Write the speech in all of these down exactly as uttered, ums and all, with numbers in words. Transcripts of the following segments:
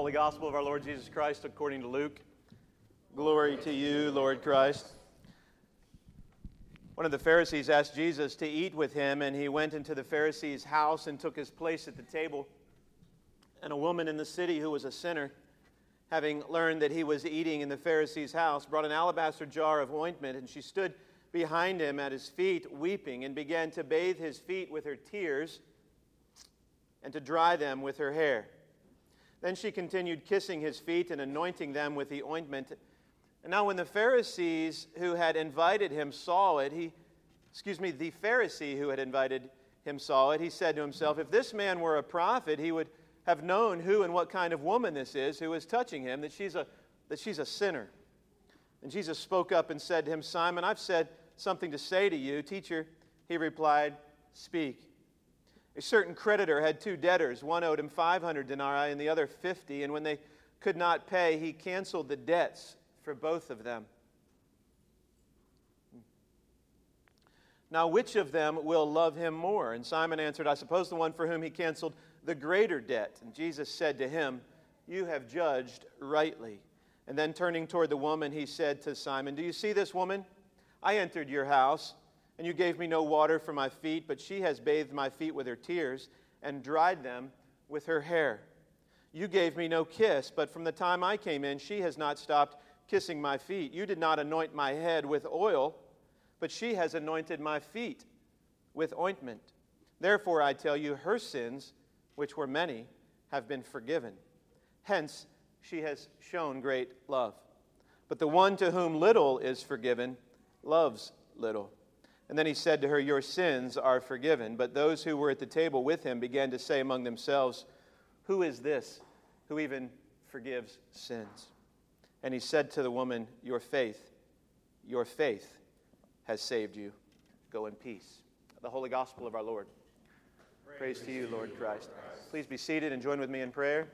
Holy Gospel of our Lord Jesus Christ according to Luke. Glory to you, Lord Christ. One of the Pharisees asked Jesus to eat with him, and he went into the Pharisee's house and took his place at the table. And a woman in the city who was a sinner, having learned that he was eating in the Pharisee's house, brought an alabaster jar of ointment, and she stood behind him at his feet, weeping, and began to bathe his feet with her tears and to dry them with her hair. Then she continued kissing his feet and anointing them with the ointment. And now when the Pharisees who had invited him saw it, he, excuse me, the Pharisee who had invited him saw it, he said to himself, if this man were a prophet, he would have known who and what kind of woman this is who is touching him, that she's a, that she's a sinner. And Jesus spoke up and said to him, Simon, I've said something to say to you. Teacher, he replied, speak. A certain creditor had two debtors. One owed him five hundred denarii and the other fifty. And when they could not pay, he canceled the debts for both of them. Now, which of them will love him more? And Simon answered, I suppose the one for whom he canceled the greater debt. And Jesus said to him, you have judged rightly. And then turning toward the woman, he said to Simon, do you see this woman? I entered your house, and you gave me no water for my feet, but she has bathed my feet with her tears and dried them with her hair. You gave me no kiss, but from the time I came in, she has not stopped kissing my feet. You did not anoint my head with oil, but she has anointed my feet with ointment. Therefore, I tell you, her sins, which were many, have been forgiven. Hence, she has shown great love. But the one to whom little is forgiven loves little. And then he said to her, your sins are forgiven. But those who were at the table with him began to say among themselves, who is this who even forgives sins? And he said to the woman, your faith, your faith has saved you. Go in peace. The Holy Gospel of our Lord. Praise, Praise to you, Lord Christ. Christ. Please be seated and join with me in prayer.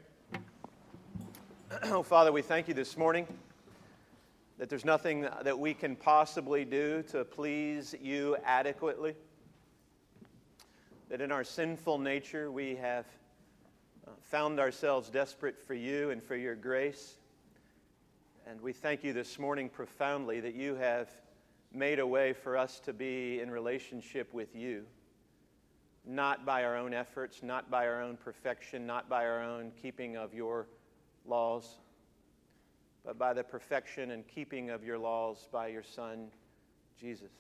Oh, Father, we thank you this morning that there's nothing that we can possibly do to please you adequately. That in our sinful nature we have found ourselves desperate for you and for your grace. And we thank you this morning profoundly that you have made a way for us to be in relationship with you, not by our own efforts, not by our own perfection, not by our own keeping of your laws, but by the perfection and keeping of your laws by your Son, Jesus.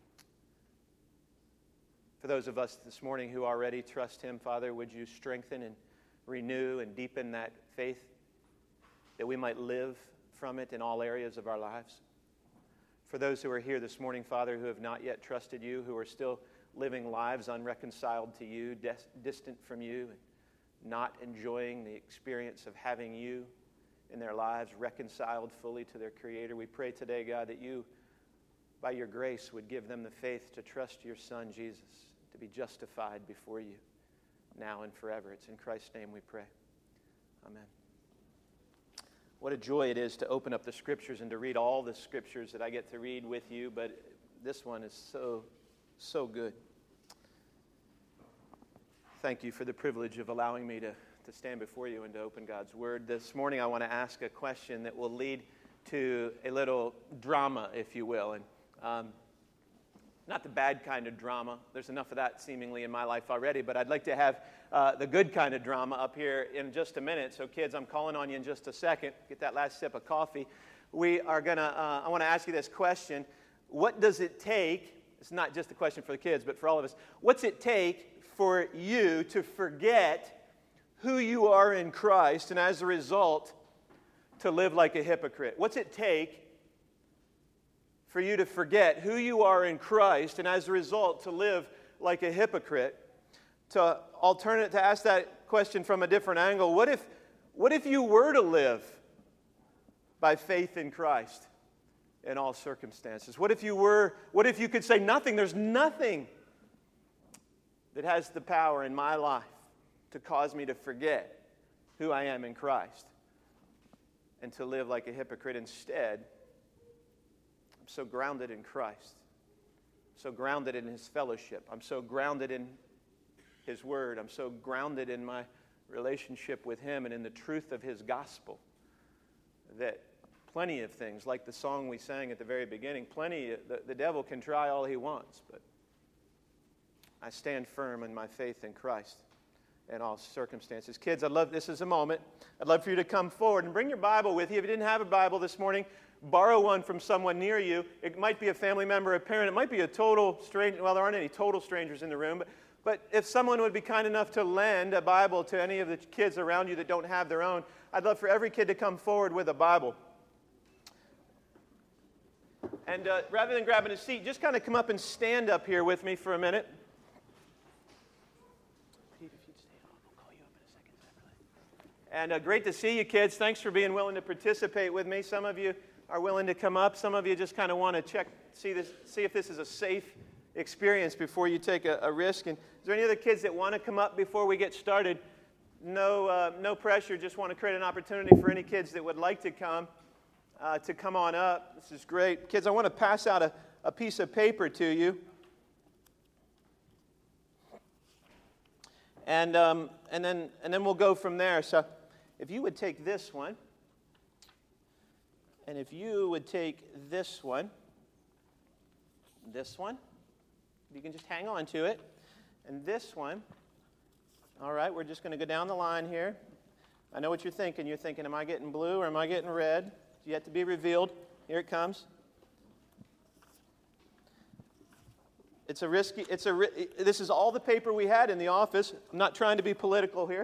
For those of us this morning who already trust him, Father, would you strengthen and renew and deepen that faith that we might live from it in all areas of our lives. For those who are here this morning, Father, who have not yet trusted you, who are still living lives unreconciled to you, dis- distant from you, and not enjoying the experience of having you in their lives reconciled fully to their Creator, we pray today, God, that you, by your grace, would give them the faith to trust your Son, Jesus, to be justified before you now and forever. It's in Christ's name we pray. Amen. What a joy it is to open up the Scriptures and to read all the Scriptures that I get to read with you, but this one is so, so good. Thank you for the privilege of allowing me to, to stand before you and to open God's Word. This morning I want to ask a question that will lead to a little drama, if you will, and um, not the bad kind of drama. There's enough of that seemingly in my life already, but I'd like to have uh, the good kind of drama up here in just a minute. So kids, I'm calling on you in just a second. Get that last sip of coffee. We are going to, uh, I want to ask you this question. What does it take, it's not just a question for the kids, but for all of us, what's it take for you to forget who you are in Christ and as a result to live like a hypocrite? What's it take for you to forget who you are in Christ and as a result to live like a hypocrite? To alternate, to ask that question from a different angle, what if, what if you were to live by faith in Christ in all circumstances? What if you were, what if you could say nothing, there's nothing that has the power in my life to cause me to forget who I am in Christ and to live like a hypocrite? Instead, I'm so grounded in Christ, so grounded in His fellowship. I'm so grounded in His Word. I'm so grounded in my relationship with Him and in the truth of His gospel, that plenty of things, like the song we sang at the very beginning, plenty, the, the devil can try all he wants, but I stand firm in my faith in Christ in all circumstances. Kids, I'd love, this is a moment, I'd love for you to come forward and bring your Bible with you. If you didn't have a Bible this morning, borrow one from someone near you. It might be a family member, a parent, it might be a total stranger. Well, there aren't any total strangers in the room, but, but if someone would be kind enough to lend a Bible to any of the kids around you that don't have their own, I'd love for every kid to come forward with a Bible. And uh, rather than grabbing a seat, just kind of come up and stand up here with me for a minute. Pete, if you'd stay on, I'll call you up in a second separately. And uh, great to see you, kids. Thanks for being willing to participate with me. Some of you are willing to come up. Some of you just kind of want to check, see this, see if this is a safe experience before you take a, a risk. And is there any other kids that want to come up before we get started? No, uh, no pressure. Just want to create an opportunity for any kids that would like to come. Uh, to come on up. This is great. Kids, I want to pass out a, a piece of paper to you. And um, and then and then we'll go from there. So if you would take this one, and if you would take this one, this one, you can just hang on to it, and this one. All right, we're just going to go down the line here. I know what you're thinking. You're thinking, am I getting blue or am I getting red? Yet to be revealed. Here it comes. It's a risky, it's a, this is all the paper we had in the office. I'm not trying to be political here.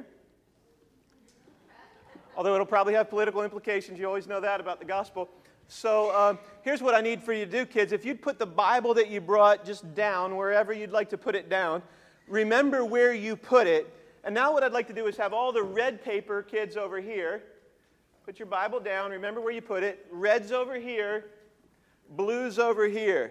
Although it'll probably have political implications. You always know that about the gospel. So um, here's what I need for you to do, kids. If you'd put the Bible that you brought just down, wherever you'd like to put it down, remember where you put it. And now what I'd like to do is have all the red paper, kids, over here. Put your Bible down. Remember where you put it. Red's over here. Blue's over here.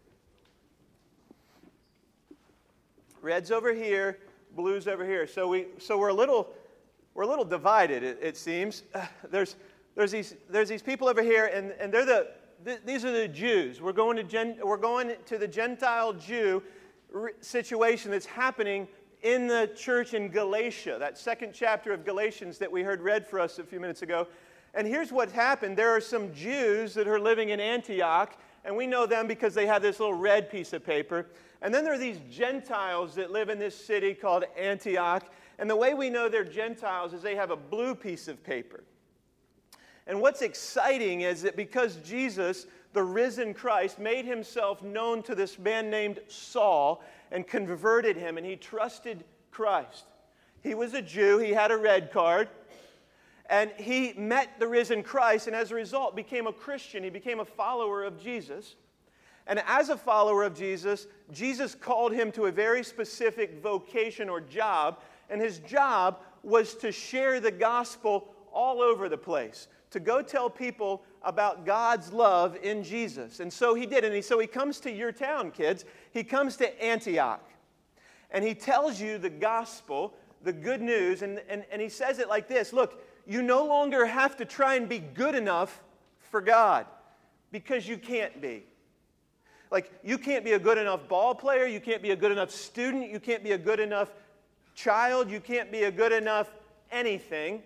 Red's over here. Blue's over here. So we, so we're a little, we're a little divided. It, it seems. Uh, there's, there's these, there's these people over here, and, and they're the, th- these are the Jews. We're going to, gen, we're going to the Gentile Jew re- situation that's happening in the church in Galatia, that second chapter of Galatians that we heard read for us a few minutes ago. And here's what happened. There are some Jews that are living in Antioch, and we know them because they have this little red piece of paper. And then there are these Gentiles that live in this city called Antioch. And the way we know they're Gentiles is they have a blue piece of paper. And what's exciting is that because Jesus, the risen Christ, made himself known to this man named Saul and converted him, and he trusted Christ. He was a Jew. He had a red card. And he met the risen Christ, and as a result became a Christian. He became a follower of Jesus. And as a follower of Jesus, Jesus called him to a very specific vocation or job. And his job was to share the gospel all over the place, to go tell people about God's love in Jesus. And so he did. And he, so he comes to your town, kids. He comes to Antioch. And he tells you the gospel, the good news. And, and, and he says it like this. Look, you no longer have to try and be good enough for God, because you can't be. Like, you can't be a good enough ball player. You can't be a good enough student. You can't be a good enough child. You can't be a good enough anything.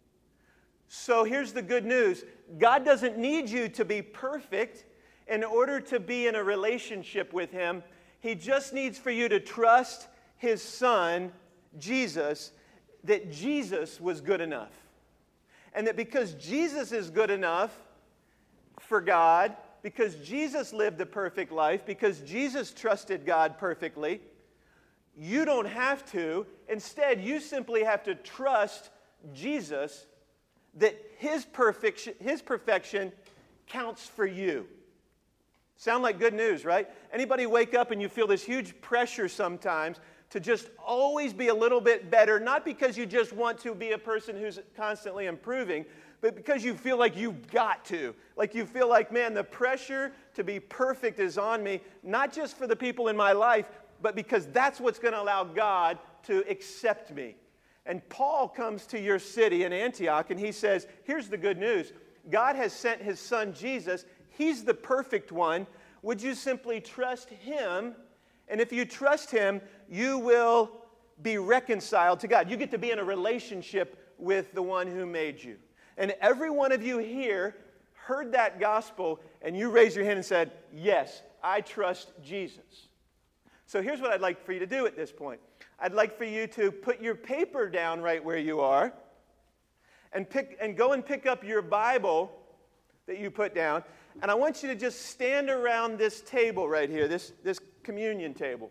So here's the good news. God doesn't need you to be perfect in order to be in a relationship with Him. He just needs for you to trust His Son, Jesus, that Jesus was good enough. And that because Jesus is good enough for God, because Jesus lived a perfect life, because Jesus trusted God perfectly, you don't have to. Instead, you simply have to trust Jesus, that His perfection, His perfection counts for you. Sound like good news, right? Anybody wake up and you feel this huge pressure sometimes to just always be a little bit better, not because you just want to be a person who's constantly improving, but because you feel like you've got to. Like you feel like, man, the pressure to be perfect is on me, not just for the people in my life, but because that's what's going to allow God to accept me. And Paul comes to your city in Antioch, and he says, here's the good news. God has sent His Son, Jesus. He's the perfect one. Would you simply trust Him? And if you trust Him, you will be reconciled to God. You get to be in a relationship with the one who made you. And every one of you here heard that gospel, and you raised your hand and said, yes, I trust Jesus. So here's what I'd like for you to do at this point. I'd like for you to put your paper down right where you are and pick and go and pick up your Bible that you put down. And I want you to just stand around this table right here, this, this communion table.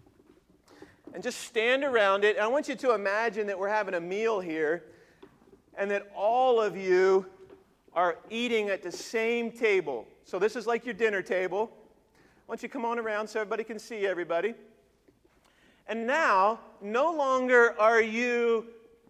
And just stand around it. And I want you to imagine that we're having a meal here and that all of you are eating at the same table. So this is like your dinner table. Why don't you come on around so everybody can see everybody? And now, no longer are you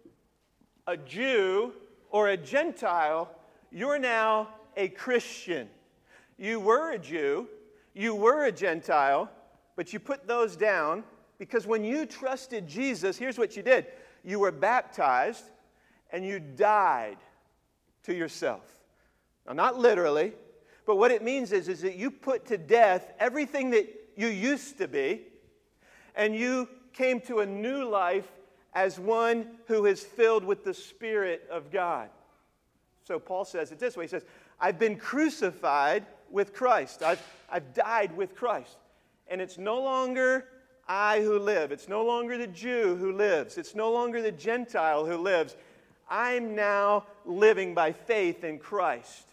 a Jew or a Gentile. You're now a Christian. You were a Jew, you were a Gentile, but you put those down because when you trusted Jesus, here's what you did. You were baptized and you died to yourself. Now, not literally, but what it means is, is that you put to death everything that you used to be, and you came to a new life as one who is filled with the Spirit of God. So Paul says it this way. He says, I've been crucified with Christ. I've, I've died with Christ. And it's no longer I who live. It's no longer the Jew who lives. It's no longer the Gentile who lives. I'm now living by faith in Christ.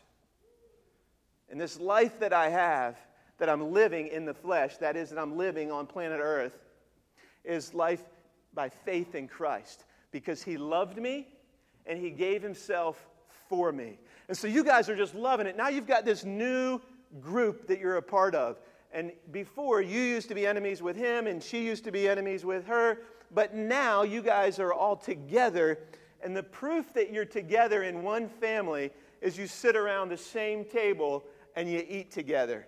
And this life that I have, that I'm living in the flesh, that is, that I'm living on planet Earth, is life by faith in Christ. Because He loved me and He gave Himself for me. And so you guys are just loving it. Now you've got this new group that you're a part of. And before, you used to be enemies with him, and she used to be enemies with her. But now you guys are all together. And the proof that you're together in one family is you sit around the same table and you eat together.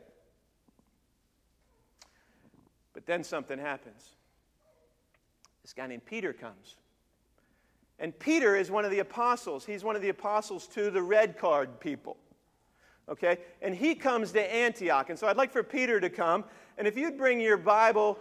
But then something happens. This guy named Peter comes. And Peter is one of the apostles. He's one of the apostles to the red card people. Okay? And he comes to Antioch. And so I'd like for Peter to come. And if you'd bring your Bible,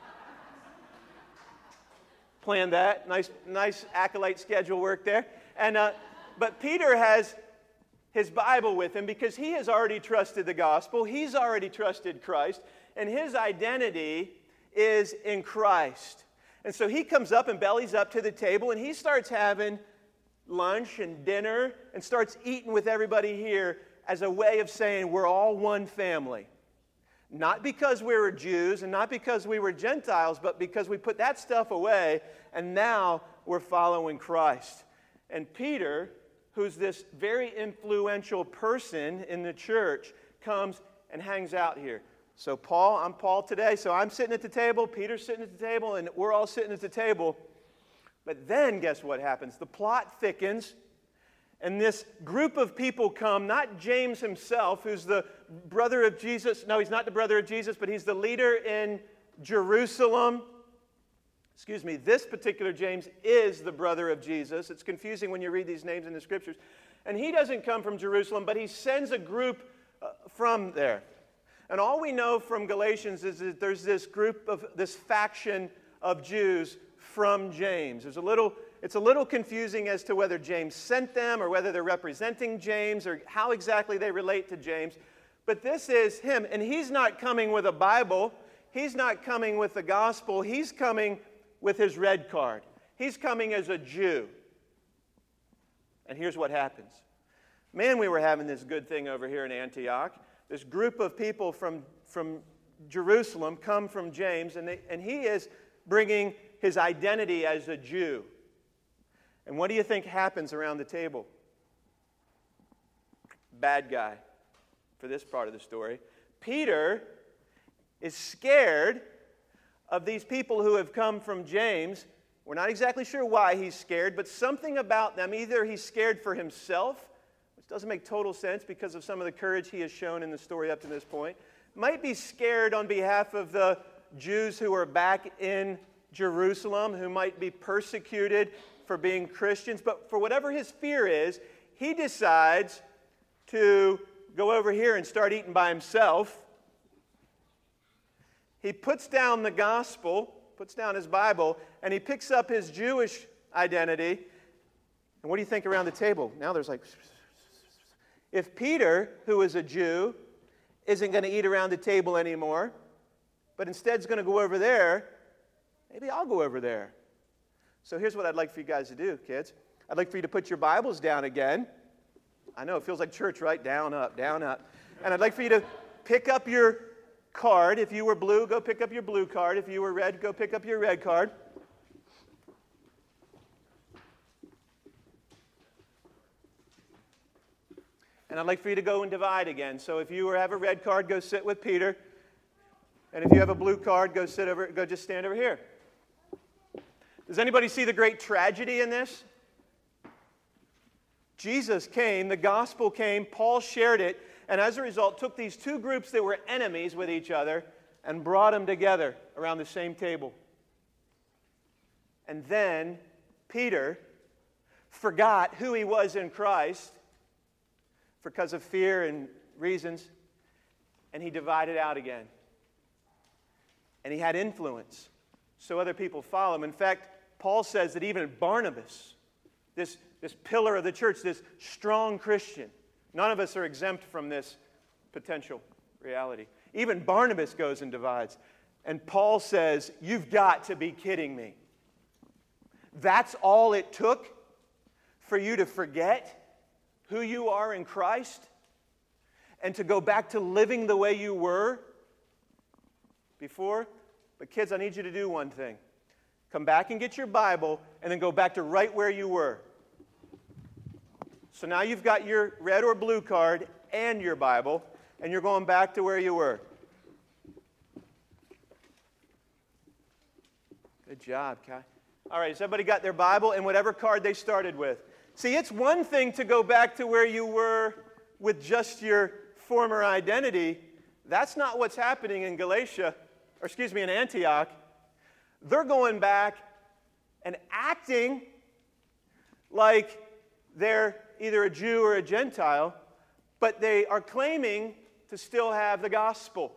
plan that. Nice, nice acolyte schedule work there. And uh, but Peter has his Bible with him because he has already trusted the gospel. He's already trusted Christ. And his identity is in Christ. And so he comes up and bellies up to the table and he starts having lunch and dinner and starts eating with everybody here as a way of saying we're all one family. Not because we were Jews and not because we were Gentiles, but because we put that stuff away and now we're following Christ. And Peter, who's this very influential person in the church, comes and hangs out here. So Paul, I'm Paul today, so I'm sitting at the table, Peter's sitting at the table, and we're all sitting at the table. But then guess what happens? The plot thickens, and this group of people come, not James himself, who's the brother of Jesus. No, he's not the brother of Jesus, but he's the leader in Jerusalem. Excuse me, this particular James is the brother of Jesus. It's confusing when you read these names in the scriptures. And he doesn't come from Jerusalem, but he sends a group uh, from there. And all we know from Galatians is that there's this group of, this faction of Jews from James. There's a little, it's a little confusing as to whether James sent them or whether they're representing James or how exactly they relate to James. But this is him, and he's not coming with a Bible. He's not coming with the gospel. He's coming with his red card. He's coming as a Jew. And here's what happens. Man, we were having this good thing over here in Antioch. This group of people from, from Jerusalem come from James, and, they, and he is bringing his identity as a Jew. And what do you think happens around the table? Bad guy for this part of the story. Peter is scared of these people who have come from James. We're not exactly sure why he's scared, but something about them. Either he's scared for himself, which doesn't make total sense because of some of the courage he has shown in the story up to this point. Might be scared on behalf of the Jews who are back in Jerusalem, who might be persecuted for being Christians. But for whatever his fear is, he decides to go over here and start eating by himself. He puts down the gospel puts down his Bible, and he picks up his Jewish identity. And what do you think around the table? Now there's like... If Peter, who is a Jew, isn't going to eat around the table anymore, but instead is going to go over there, maybe I'll go over there. So here's what I'd like for you guys to do, kids. I'd like for you to put your Bibles down again. I know, it feels like church, right? Down, up, down, up. And I'd like for you to pick up your card. If you were blue, go pick up your blue card. If you were red, go pick up your red card. And I'd like for you to go and divide again. So if you have a red card, go sit with Peter. And if you have a blue card, go sit over, go just stand over here. Does anybody see the great tragedy in this? Jesus came, the gospel came, Paul shared it, and as a result took these two groups that were enemies with each other and brought them together around the same table. And then Peter forgot who he was in Christ because of fear and reasons, and he divided out again. And he had influence, so other people follow him. In fact, Paul says that even Barnabas, this, this pillar of the church, this strong Christian, none of us are exempt from this potential reality. Even Barnabas goes and divides. And Paul says, you've got to be kidding me. That's all it took for you to forget who you are in Christ and to go back to living the way you were before? But kids, I need you to do one thing. Come back and get your Bible and then go back to right where you were. So now you've got your red or blue card and your Bible, and you're going back to where you were. Good job, Kai. All right, has everybody got their Bible and whatever card they started with? See, it's one thing to go back to where you were with just your former identity. That's not what's happening in Galatia, or excuse me, in Antioch. They're going back and acting like they're either a Jew or a Gentile, but they are claiming to still have the gospel.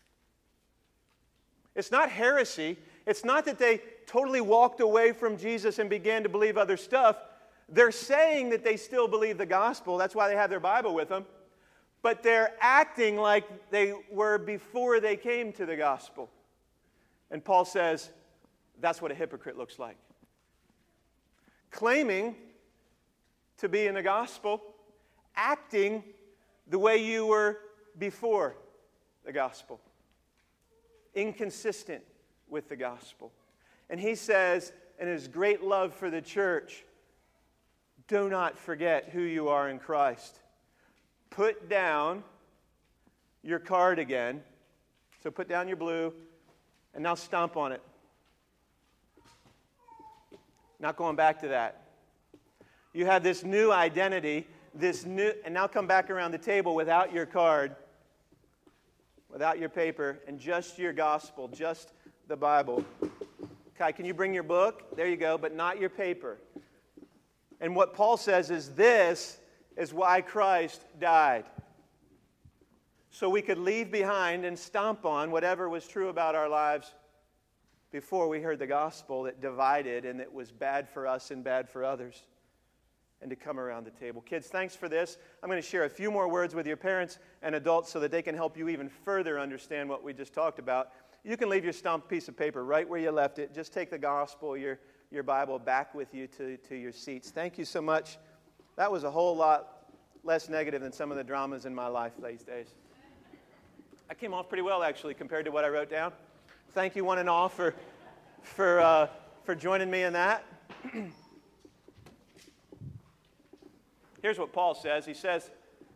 It's not heresy. It's not that they totally walked away from Jesus and began to believe other stuff. They're saying that they still believe the gospel. That's why they have their Bible with them. But they're acting like they were before they came to the gospel. And Paul says, that's what a hypocrite looks like. Claiming to be in the gospel, acting the way you were before the gospel. Inconsistent with the gospel. And he says, in his great love for the church, do not forget who you are in Christ. Put down your card again. So put down your blue, and now stomp on it. Not going back to that. You have this new identity, this new, and now come back around the table without your card, without your paper, and just your gospel, just the Bible. Kai, can you bring your book? There you go, but not your paper. And what Paul says is this is why Christ died. So we could leave behind and stomp on whatever was true about our lives before we heard the gospel that divided and that was bad for us and bad for others, and to come around the table. Kids, thanks for this. I'm going to share a few more words with your parents and adults so that they can help you even further understand what we just talked about. You can leave your stomped piece of paper right where you left it. Just take the gospel, your, your Bible, back with you to, to your seats. Thank you so much. That was a whole lot less negative than some of the dramas in my life these days. I came off pretty well, actually, compared to what I wrote down. Thank you, one and all, for for uh, for joining me in that. Here's what Paul says. He says,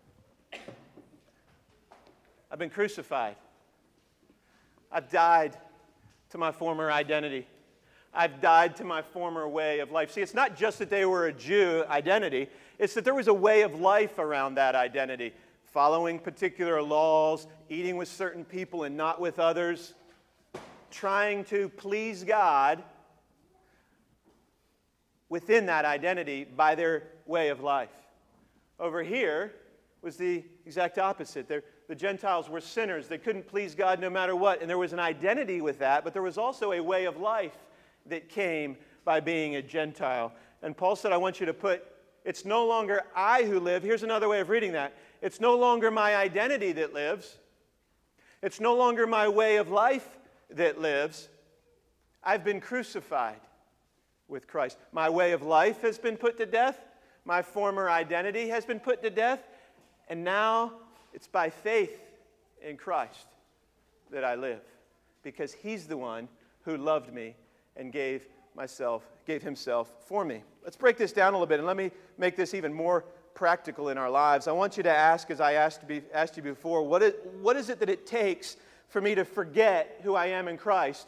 I've been crucified. I've died to my former identity. I've died to my former way of life. See, it's not just that they were a Jew identity. It's that there was a way of life around that identity. Following particular laws, eating with certain people and not with others, trying to please God within that identity by their way of life. Over here was the exact opposite. They're, the Gentiles were sinners. They couldn't please God no matter what. And there was an identity with that, but there was also a way of life that came by being a Gentile. And Paul said, I want you to put, it's no longer I who live. Here's another way of reading that. It's no longer my identity that lives. It's no longer my way of life that lives. I've been crucified with Christ. My way of life has been put to death. My former identity has been put to death. And now it's by faith in Christ that I live, because He's the one who loved me and gave myself, gave Himself for me. Let's break this down a little bit, and let me make this even more practical in our lives. I want you to ask, as I asked, to be, asked you before, what is, what is it that it takes for me to forget who I am in Christ?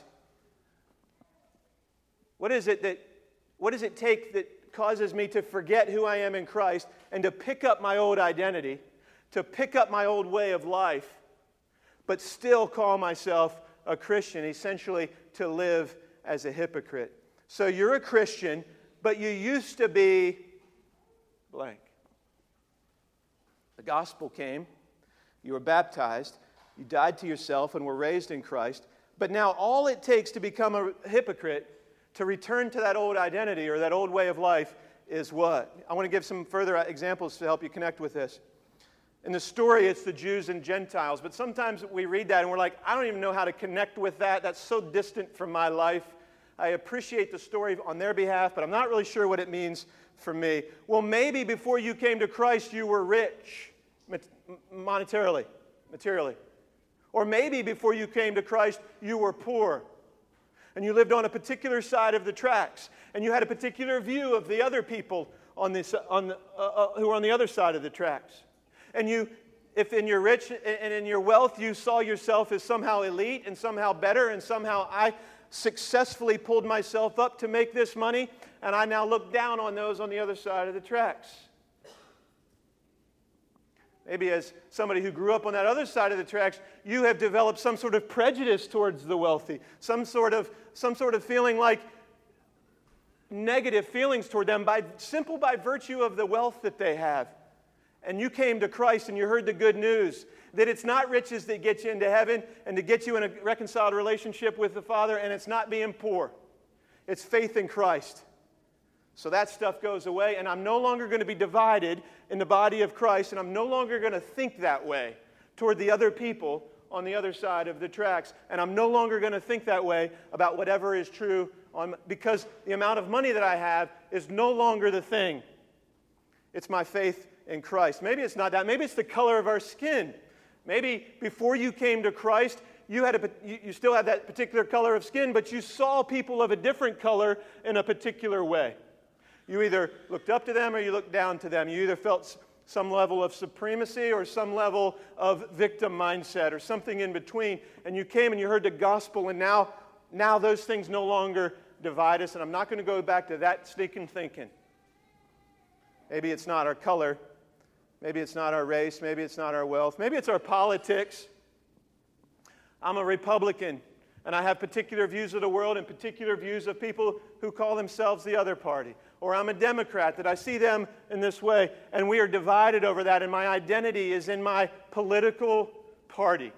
What is it that, what does it take that causes me to forget who I am in Christ and to pick up my old identity, to pick up my old way of life, but still call myself a Christian, essentially to live as a hypocrite? So you're a Christian, but you used to be blank. The gospel came, you were baptized, you died to yourself and were raised in Christ, but now all it takes to become a hypocrite, to return to that old identity or that old way of life, is what? I want to give some further examples to help you connect with this. In the story, it's the Jews and Gentiles, but sometimes we read that and we're like, I don't even know how to connect with that. That's so distant from my life. I appreciate the story on their behalf, but I'm not really sure what it means for me. Well, maybe before you came to Christ, you were rich monetarily, materially. Or maybe before you came to Christ, you were poor. And you lived on a particular side of the tracks. And you had a particular view of the other people on this, on the, uh, uh, who were on the other side of the tracks. And you, if in your rich and in your wealth, you saw yourself as somehow elite and somehow better, and somehow I successfully pulled myself up to make this money, and I now look down on those on the other side of the tracks. Maybe as somebody who grew up on that other side of the tracks, you have developed some sort of prejudice towards the wealthy, some sort of, some sort of feeling like negative feelings toward them by simple by virtue of the wealth that they have. And you came to Christ and you heard the good news that it's not riches that get you into heaven and to get you in a reconciled relationship with the Father, and it's not being poor. It's faith in Christ. So that stuff goes away, and I'm no longer going to be divided in the body of Christ, and I'm no longer going to think that way toward the other people on the other side of the tracks, and I'm no longer going to think that way about whatever is true, on, because the amount of money that I have is no longer the thing. It's my faith in Christ. Maybe it's not that. Maybe it's the color of our skin. Maybe before you came to Christ, you had a, you, you still had that particular color of skin, but you saw people of a different color in a particular way. You either looked up to them or you looked down to them. You either felt some level of supremacy or some level of victim mindset or something in between. And you came and you heard the gospel, and now, now those things no longer divide us. And I'm not going to go back to that stinking thinking. Maybe it's not our color. Maybe it's not our race. Maybe it's not our wealth. Maybe it's our politics. I'm a Republican, and I have particular views of the world and particular views of people who call themselves the other party. Or I'm a Democrat, that I see them in this way, and we are divided over that, and my identity is in my political party.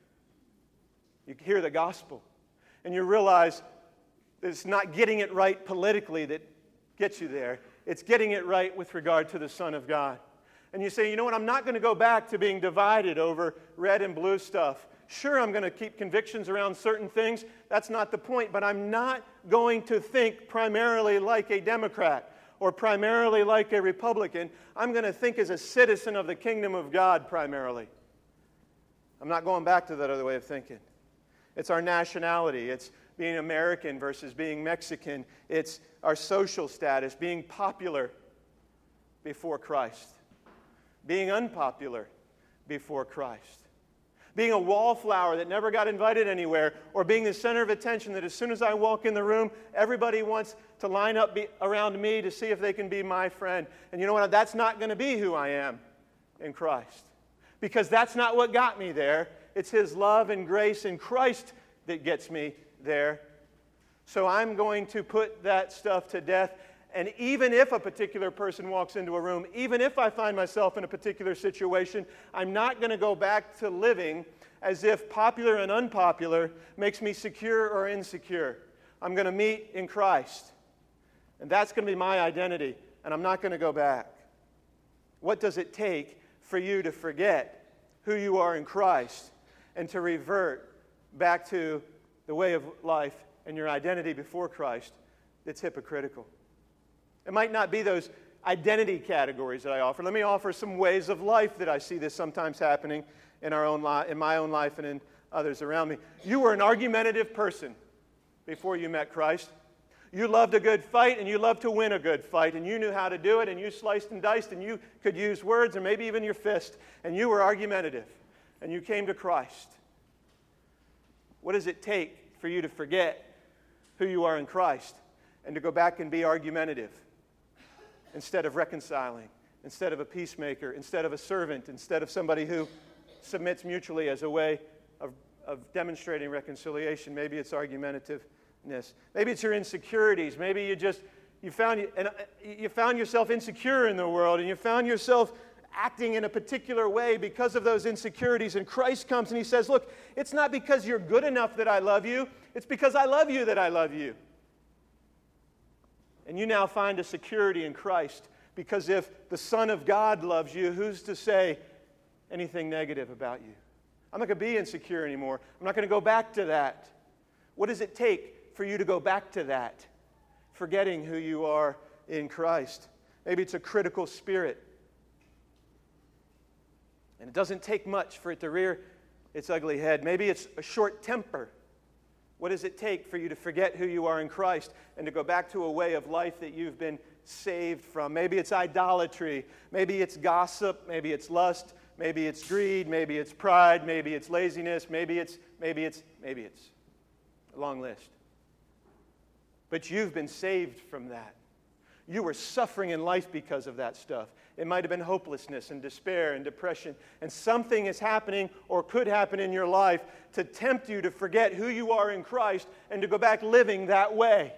You hear the gospel, and you realize that it's not getting it right politically that gets you there. It's getting it right with regard to the Son of God. And you say, you know what, I'm not going to go back to being divided over red and blue stuff. Sure, I'm going to keep convictions around certain things. That's not the point. But I'm not going to think primarily like a Democrat or primarily like a Republican. I'm going to think as a citizen of the kingdom of God primarily. I'm not going back to that other way of thinking. It's our nationality. It's being American versus being Mexican. It's our social status, being popular before Christ, being unpopular before Christ. Being a wallflower that never got invited anywhere, or being the center of attention that as soon as I walk in the room, everybody wants to line up be, around me to see if they can be my friend. And you know what? That's not going to be who I am in Christ. Because that's not what got me there. It's His love and grace in Christ that gets me there. So I'm going to put that stuff to death, And even if a particular person walks into a room, even if I find myself in a particular situation, I'm not going to go back to living as if popular and unpopular makes me secure or insecure. I'm going to meet in Christ. And that's going to be my identity. And I'm not going to go back. What does it take for you to forget who you are in Christ and to revert back to the way of life and your identity before Christ that's hypocritical? It might not be those identity categories that I offer. Let me offer some ways of life that I see this sometimes happening in our own li- in my own life and in others around me. You were an argumentative person before you met Christ. You loved a good fight, and you loved to win a good fight, and you knew how to do it, and you sliced and diced, and you could use words or maybe even your fist, and you were argumentative, and you came to Christ. What does it take for you to forget who you are in Christ and to go back and be argumentative instead of reconciling, instead of a peacemaker, instead of a servant, instead of somebody who submits mutually as a way of, of demonstrating reconciliation? Maybe it's argumentative. Maybe it's your insecurities. Maybe you just you found and you found yourself insecure in the world, and you found yourself acting in a particular way because of those insecurities. And Christ comes and He says, "Look, it's not because you're good enough that I love you. It's because I love you that I love you." And you now find a security in Christ, because if the Son of God loves you, who's to say anything negative about you? I'm not going to be insecure anymore. I'm not going to go back to that. What does it take for you to go back to that, forgetting who you are in Christ? Maybe it's a critical spirit. And it doesn't take much for it to rear its ugly head. Maybe it's a short temper. What does it take for you to forget who you are in Christ and to go back to a way of life that you've been saved from? Maybe it's idolatry. Maybe it's gossip. Maybe it's lust. Maybe it's greed. Maybe it's pride. Maybe it's laziness. Maybe it's, maybe it's, maybe it's a long list. But you've been saved from that. You were suffering in life because of that stuff. It might have been hopelessness and despair and depression. And something is happening or could happen in your life to tempt you to forget who you are in Christ and to go back living that way.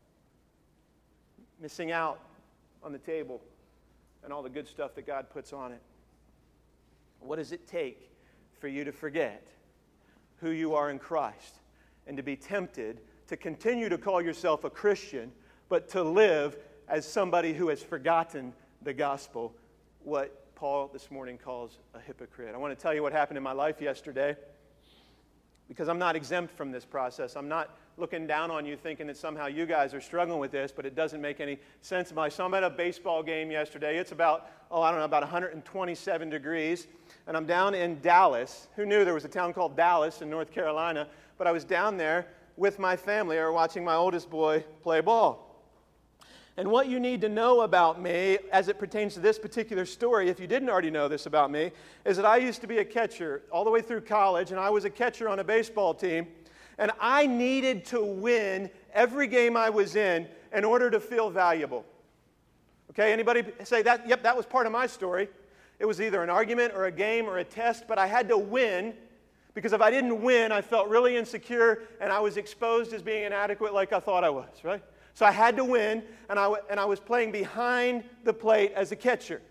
Missing out on the table and all the good stuff that God puts on it. What does it take for you to forget who you are in Christ and to be tempted to continue to call yourself a Christian, but to live as somebody who has forgotten the gospel, what Paul this morning calls a hypocrite? I want to tell you what happened in my life yesterday, because I'm not exempt from this process. I'm not looking down on you thinking that somehow you guys are struggling with this, but it doesn't make any sense to me. So I'm at a baseball game yesterday. It's about, oh, I don't know, about one hundred twenty-seven degrees, and I'm down in Dallas. Who knew there was a town called Dallas in North Carolina? But I was down there with my family, or watching my oldest boy play ball. And what you need to know about me as it pertains to this particular story, if you didn't already know this about me, is that I used to be a catcher all the way through college, and I was a catcher on a baseball team, and I needed to win every game I was in in order to feel valuable. Okay, anybody say that? Yep, that was part of my story. It was either an argument or a game or a test, but I had to win, because if I didn't win, I felt really insecure, and I was exposed as being inadequate like I thought I was, right? So I had to win, and I, w- and I was playing behind the plate as a catcher.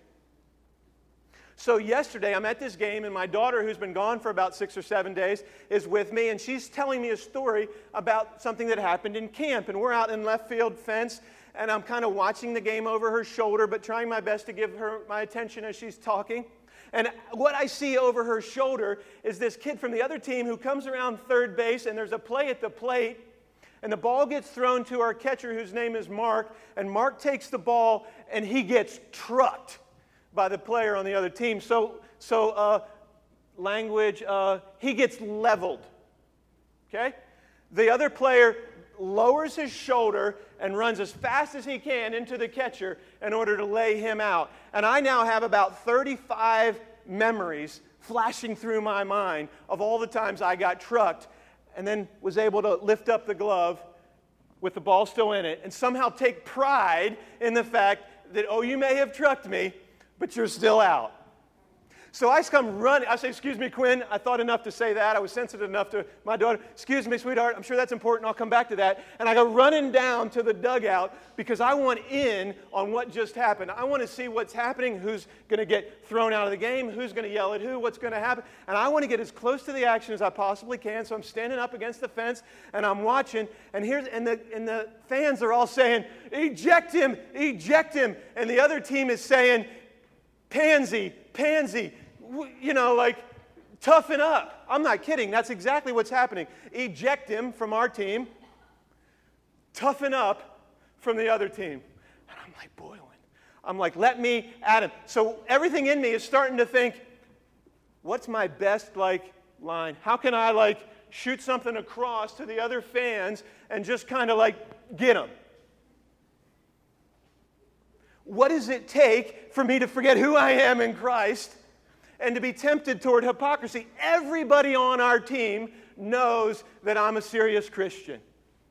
So yesterday, I'm at this game, and my daughter, who's been gone for about six or seven days, is with me, and she's telling me a story about something that happened in camp. And we're out in left field fence, and I'm kind of watching the game over her shoulder, but trying my best to give her my attention as she's talking. And what I see over her shoulder is this kid from the other team who comes around third base, and there's a play at the plate, and the ball gets thrown to our catcher, whose name is Mark, and Mark takes the ball, and he gets trucked by the player on the other team. So, so uh, language, uh, he gets leveled, okay? The other player lowers his shoulder and runs as fast as he can into the catcher in order to lay him out. And I now have about thirty-five memories flashing through my mind of all the times I got trucked and then was able to lift up the glove with the ball still in it and somehow take pride in the fact that, oh, you may have trucked me, but you're still out. So I come running. I say, excuse me, Quinn. I thought enough to say that. I was sensitive enough to my daughter. Excuse me, sweetheart. I'm sure that's important. I'll come back to that. And I go running down to the dugout because I want in on what just happened. I want to see what's happening, who's going to get thrown out of the game, who's going to yell at who, what's going to happen. And I want to get as close to the action as I possibly can. So I'm standing up against the fence and I'm watching. And here's and the and the fans are all saying, eject him, eject him. And the other team is saying, pansy, pansy, you know, like, toughen up. I'm not kidding. That's exactly what's happening. Eject him from our team. Toughen up from the other team. And I'm like boiling. I'm like, let me at him. So everything in me is starting to think, what's my best, like, line? How can I, like, shoot something across to the other fans and just kind of, like, get them? What does it take for me to forget who I am in Christ and to be tempted toward hypocrisy? Everybody on our team knows that I'm a serious Christian.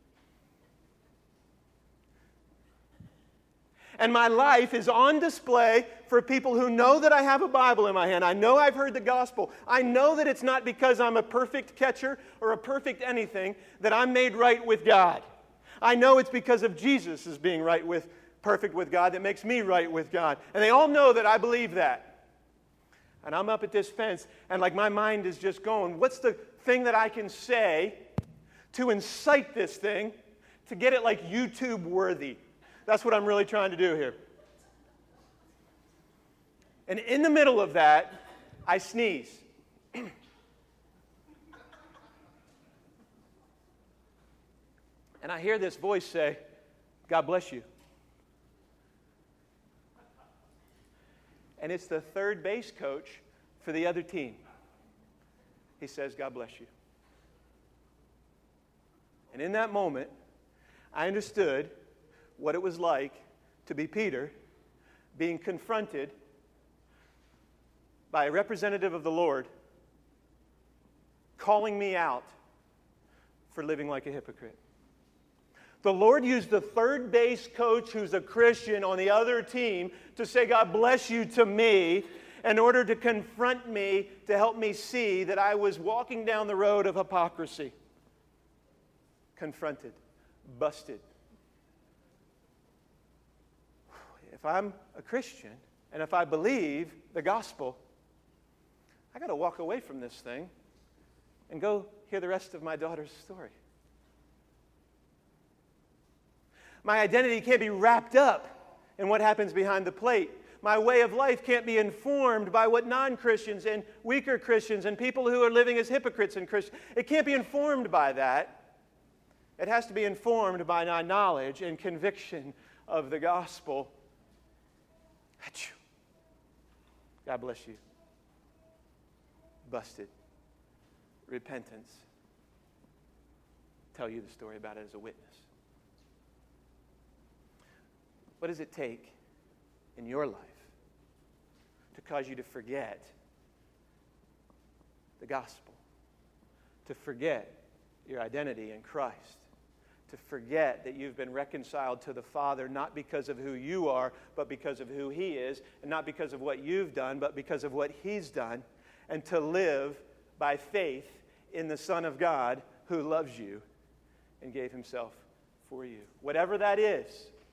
And my life is on display for people who know that I have a Bible in my hand. I know I've heard the gospel. I know that it's not because I'm a perfect catcher or a perfect anything that I'm made right with God. I know it's because of Jesus as being right with perfect with God that makes me right with God. And they all know that I believe that. And I'm up at this fence, and like my mind is just going, what's the thing that I can say to incite this thing to get it like YouTube worthy? That's what I'm really trying to do here. And in the middle of that, I sneeze. And I hear this voice say, God bless you. And it's the third base coach for the other team. He says, God bless you. And in that moment, I understood what it was like to be Peter being confronted by a representative of the Lord calling me out for living like a hypocrite. The Lord used the third base coach who's a Christian on the other team to say, God bless you to me, in order to confront me, to help me see that I was walking down the road of hypocrisy. Confronted, busted. If I'm a Christian, and if I believe the gospel, I got to walk away from this thing and go hear the rest of my daughter's story. My identity can't be wrapped up in what happens behind the plate. My way of life can't be informed by what non-Christians and weaker Christians and people who are living as hypocrites and Christians. It can't be informed by that. It has to be informed by my knowledge and conviction of the gospel. Achoo. God bless you. Busted. Repentance. Tell you the story about it as a witness. What does it take in your life to cause you to forget the gospel, to forget your identity in Christ, to forget that you've been reconciled to the Father not because of who you are, but because of who He is, and not because of what you've done, but because of what He's done, and to live by faith in the Son of God who loves you and gave Himself for you? Whatever that is,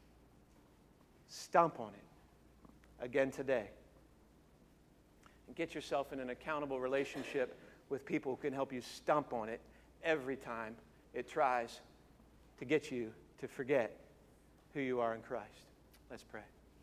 stomp on it again today. And get yourself in an accountable relationship with people who can help you stomp on it every time it tries to get you to forget who you are in Christ. Let's pray.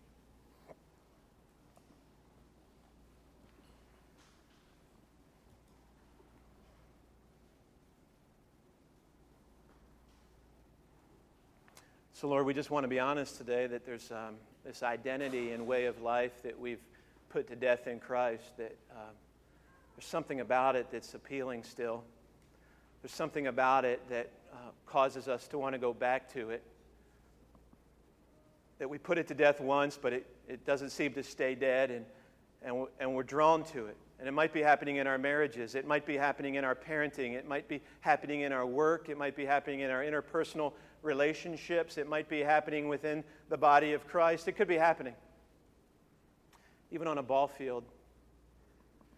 So, Lord, we just want to be honest today that there's um, this identity and way of life that we've put to death in Christ, that um, there's something about it that's appealing still. There's something about it that uh, causes us to want to go back to it. That we put it to death once, but it, it doesn't seem to stay dead, and, and, and we're drawn to it. And it might be happening in our marriages. It might be happening in our parenting. It might be happening in our work. It might be happening in our interpersonal relationships. It might be happening within the body of Christ. It could be happening even on a ball field.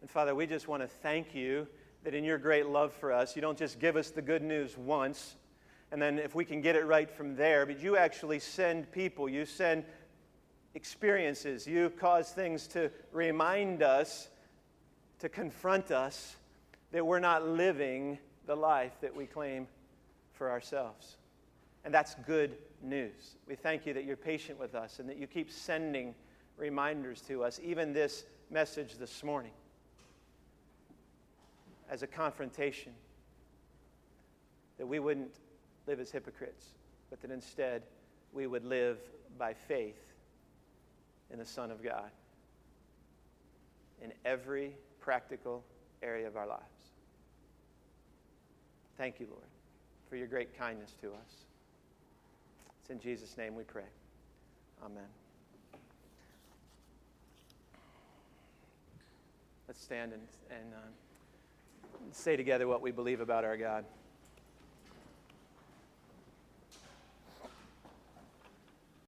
And Father, we just want to thank you that in your great love for us, you don't just give us the good news once, and then if we can get it right from there, but you actually send people, you send experiences, you cause things to remind us, to confront us, that we're not living the life that we claim for ourselves. And that's good news. We thank you that you're patient with us and that you keep sending reminders to us, even this message this morning, as a confrontation, that we wouldn't live as hypocrites, but that instead we would live by faith in the Son of God in every practical area of our lives. Thank you, Lord, for your great kindness to us. It's in Jesus' name we pray. Amen. Let's stand and, and uh, say together what we believe about our God.